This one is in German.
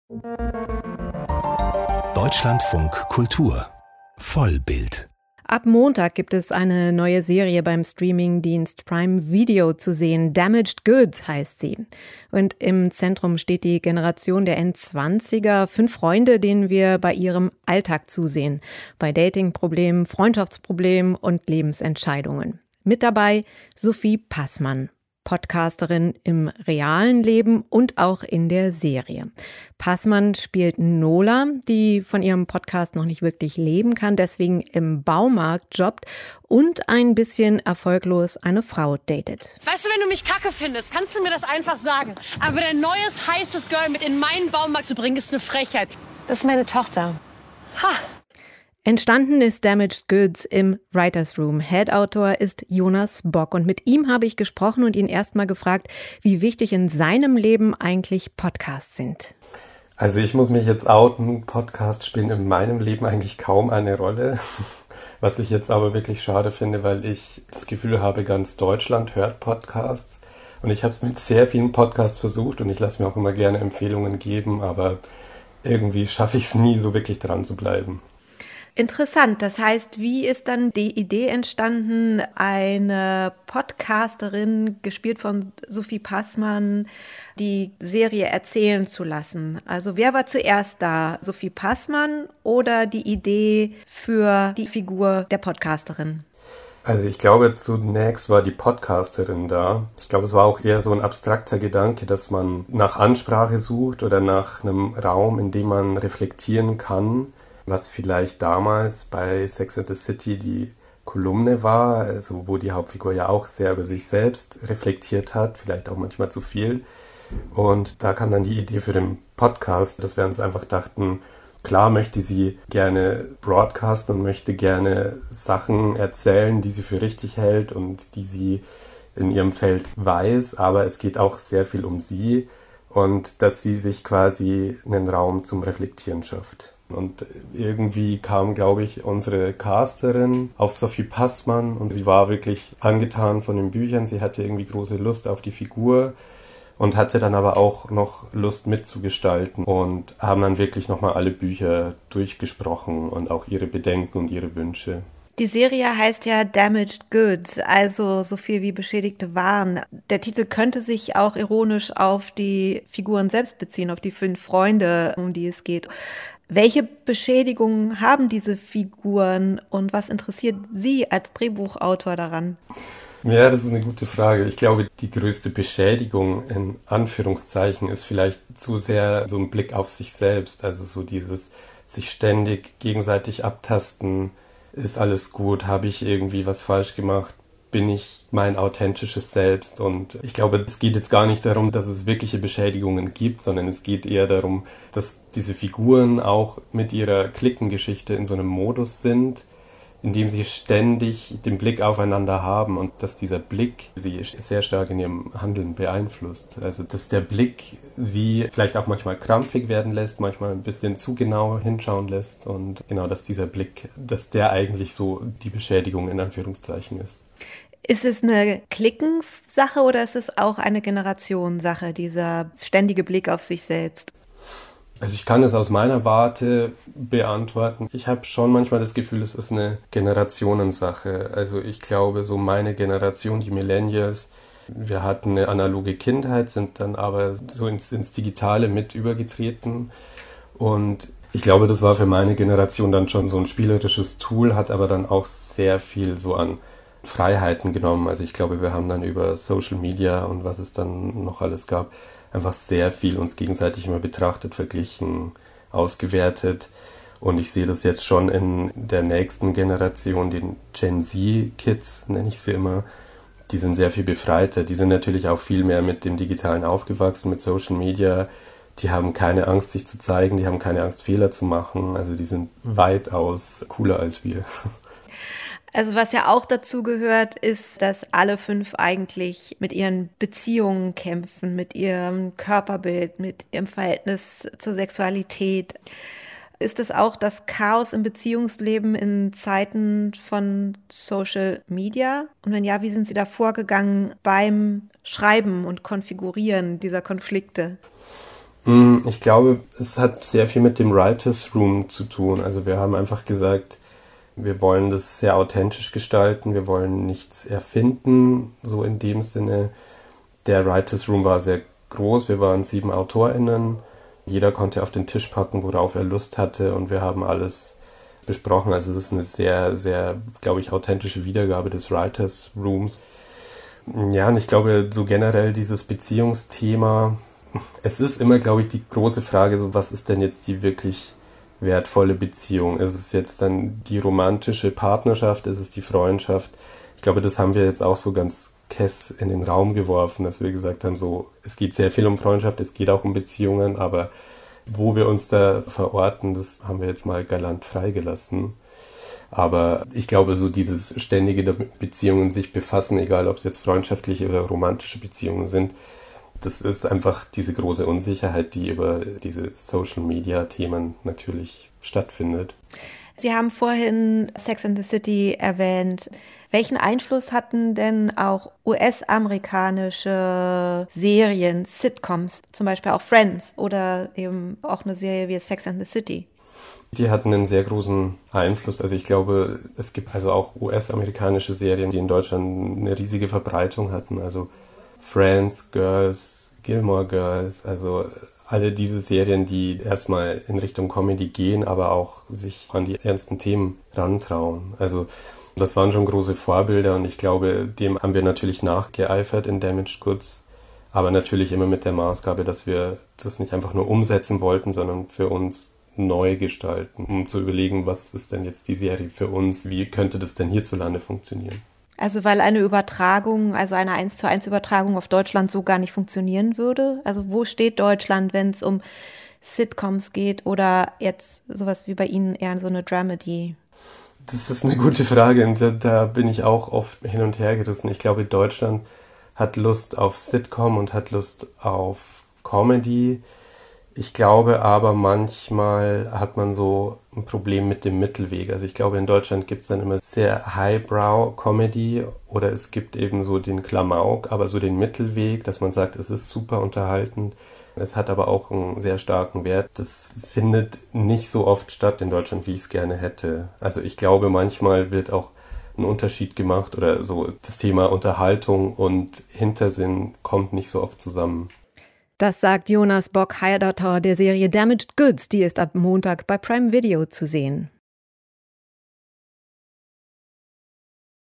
Deutschlandfunk Kultur Vollbild. Ab Montag gibt es eine neue Serie beim Streamingdienst Prime Video zu sehen. Damaged Goods heißt sie. Und im Zentrum steht die Generation der Endzwanziger, 5 Freunde, denen wir bei ihrem Alltag zusehen. Bei Datingproblemen, Freundschaftsproblemen und Lebensentscheidungen. Mit dabei Sophie Passmann, Podcasterin im realen Leben und auch in der Serie. Passmann spielt Nola, die von ihrem Podcast noch nicht wirklich leben kann, deswegen im Baumarkt jobbt und ein bisschen erfolglos eine Frau datet. Weißt du, wenn du mich kacke findest, kannst du mir das einfach sagen. Aber dein neues, heißes Girl mit in meinen Baumarkt zu bringen, ist eine Frechheit. Das ist meine Tochter. Ha! Entstanden ist Damaged Goods im Writers Room. Head-Autor ist Jonas Bock und mit ihm habe ich gesprochen und ihn erstmal gefragt, wie wichtig in seinem Leben eigentlich Podcasts sind. Also ich muss mich jetzt outen, Podcasts spielen in meinem Leben eigentlich kaum eine Rolle, was ich jetzt aber wirklich schade finde, weil ich das Gefühl habe, ganz Deutschland hört Podcasts und ich habe es mit sehr vielen Podcasts versucht und ich lasse mir auch immer gerne Empfehlungen geben, aber irgendwie schaffe ich es nie, so wirklich dran zu bleiben. Interessant. Das heißt, wie ist dann die Idee entstanden, eine Podcasterin, gespielt von Sophie Passmann, die Serie erzählen zu lassen? Also wer war zuerst da? Sophie Passmann oder die Idee für die Figur der Podcasterin? Also ich glaube, zunächst war die Podcasterin da. Ich glaube, es war auch eher so ein abstrakter Gedanke, dass man nach Ansprache sucht oder nach einem Raum, in dem man reflektieren kann, was vielleicht damals bei Sex and the City die Kolumne war, also wo die Hauptfigur ja auch sehr über sich selbst reflektiert hat, vielleicht auch manchmal zu viel. Und da kam dann die Idee für den Podcast, dass wir uns einfach dachten, klar möchte sie gerne broadcasten und möchte gerne Sachen erzählen, die sie für richtig hält und die sie in ihrem Feld weiß, aber es geht auch sehr viel um sie und dass sie sich quasi einen Raum zum Reflektieren schafft. Und irgendwie kam, glaube ich, unsere Casterin auf Sophie Passmann und sie war wirklich angetan von den Büchern. Sie hatte irgendwie große Lust auf die Figur und hatte dann aber auch noch Lust mitzugestalten und haben dann wirklich nochmal alle Bücher durchgesprochen und auch ihre Bedenken und ihre Wünsche. Die Serie heißt ja Damaged Goods, also so viel wie beschädigte Waren. Der Titel könnte sich auch ironisch auf die Figuren selbst beziehen, auf die 5 Freunde, um die es geht. Welche Beschädigungen haben diese Figuren und was interessiert Sie als Drehbuchautor daran? Ja, das ist eine gute Frage. Ich glaube, die größte Beschädigung in Anführungszeichen ist vielleicht zu sehr so ein Blick auf sich selbst. Also so dieses sich ständig gegenseitig abtasten. Ist alles gut? Habe ich irgendwie was falsch gemacht? Bin ich mein authentisches Selbst? Und ich glaube, es geht jetzt gar nicht darum, dass es wirkliche Beschädigungen gibt, sondern es geht eher darum, dass diese Figuren auch mit ihrer Cliquengeschichte in so einem Modus sind, in dem sie ständig den Blick aufeinander haben und dass dieser Blick sie sehr stark in ihrem Handeln beeinflusst. Also dass der Blick sie vielleicht auch manchmal krampfig werden lässt, manchmal ein bisschen zu genau hinschauen lässt und genau, dass dieser Blick, dass der eigentlich so die Beschädigung in Anführungszeichen ist. Ist es eine Klickensache oder ist es auch eine Generationssache, dieser ständige Blick auf sich selbst? Also ich kann es aus meiner Warte beantworten. Ich habe schon manchmal das Gefühl, es ist eine Generationensache. Also ich glaube, so meine Generation, die Millennials, wir hatten eine analoge Kindheit, sind dann aber so ins Digitale mit übergetreten. Und ich glaube, das war für meine Generation dann schon so ein spielerisches Tool, hat aber dann auch sehr viel so an Freiheiten genommen. Also ich glaube, wir haben dann über Social Media und was es dann noch alles gab, einfach sehr viel uns gegenseitig immer betrachtet, verglichen, ausgewertet. Und ich sehe das jetzt schon in der nächsten Generation, den Gen Z-Kids, nenne ich sie immer. Die sind sehr viel befreiter. Die sind natürlich auch viel mehr mit dem Digitalen aufgewachsen, mit Social Media. Die haben keine Angst, sich zu zeigen. Die haben keine Angst, Fehler zu machen. Also die sind weitaus cooler als wir. Also was ja auch dazu gehört, ist, dass alle 5 eigentlich mit ihren Beziehungen kämpfen, mit ihrem Körperbild, mit ihrem Verhältnis zur Sexualität. Ist es auch das Chaos im Beziehungsleben in Zeiten von Social Media? Und wenn ja, wie sind Sie da vorgegangen beim Schreiben und Konfigurieren dieser Konflikte? Ich glaube, es hat sehr viel mit dem Writers Room zu tun. Also wir haben einfach gesagt, wir wollen das sehr authentisch gestalten, wir wollen nichts erfinden, so in dem Sinne. Der Writers Room war sehr groß, wir waren 7 AutorInnen, jeder konnte auf den Tisch packen, worauf er Lust hatte und wir haben alles besprochen. Also es ist eine sehr, sehr, glaube ich, authentische Wiedergabe des Writers Rooms. Ja, und ich glaube, so generell dieses Beziehungsthema, es ist immer, glaube ich, die große Frage, so was ist denn jetzt die wirklich wertvolle Beziehung? Ist es jetzt dann die romantische Partnerschaft? Ist es die Freundschaft? Ich glaube, das haben wir jetzt auch so ganz kess in den Raum geworfen, dass wir gesagt haben, so, es geht sehr viel um Freundschaft, es geht auch um Beziehungen, aber wo wir uns da verorten, das haben wir jetzt mal galant freigelassen. Aber ich glaube, so dieses ständige mit Beziehungen sich befassen, egal ob es jetzt freundschaftliche oder romantische Beziehungen sind, das ist einfach diese große Unsicherheit, die über diese Social-Media-Themen natürlich stattfindet. Sie haben vorhin Sex and the City erwähnt. Welchen Einfluss hatten denn auch US-amerikanische Serien, Sitcoms, zum Beispiel auch Friends oder eben auch eine Serie wie Sex and the City? Die hatten einen sehr großen Einfluss. Also ich glaube, es gibt also auch US-amerikanische Serien, die in Deutschland eine riesige Verbreitung hatten. Also Friends, Girls, Gilmore Girls, also alle diese Serien, die erstmal in Richtung Comedy gehen, aber auch sich an die ernsten Themen rantrauen. Also das waren schon große Vorbilder und ich glaube, dem haben wir natürlich nachgeeifert in Damaged Goods, aber natürlich immer mit der Maßgabe, dass wir das nicht einfach nur umsetzen wollten, sondern für uns neu gestalten, um zu überlegen, was ist denn jetzt die Serie für uns, wie könnte das denn hierzulande funktionieren. Also weil eine Übertragung, also eine 1:1 Übertragung auf Deutschland so gar nicht funktionieren würde? Also wo steht Deutschland, wenn es um Sitcoms geht oder jetzt sowas wie bei Ihnen eher so eine Dramedy? Das ist eine gute Frage und da bin ich auch oft hin und her gerissen. Ich glaube, Deutschland hat Lust auf Sitcom und hat Lust auf Comedy. Ich glaube aber manchmal hat man so ein Problem mit dem Mittelweg. Also ich glaube, in Deutschland gibt es dann immer sehr Highbrow-Comedy oder es gibt eben so den Klamauk, aber so den Mittelweg, dass man sagt, es ist super unterhaltend. Es hat aber auch einen sehr starken Wert. Das findet nicht so oft statt in Deutschland, wie ich es gerne hätte. Also ich glaube, manchmal wird auch ein Unterschied gemacht oder so das Thema Unterhaltung und Hintersinn kommt nicht so oft zusammen. Das sagt Jonas Bock-Heyerdatter der Serie Damaged Goods. Die ist ab Montag bei Prime Video zu sehen.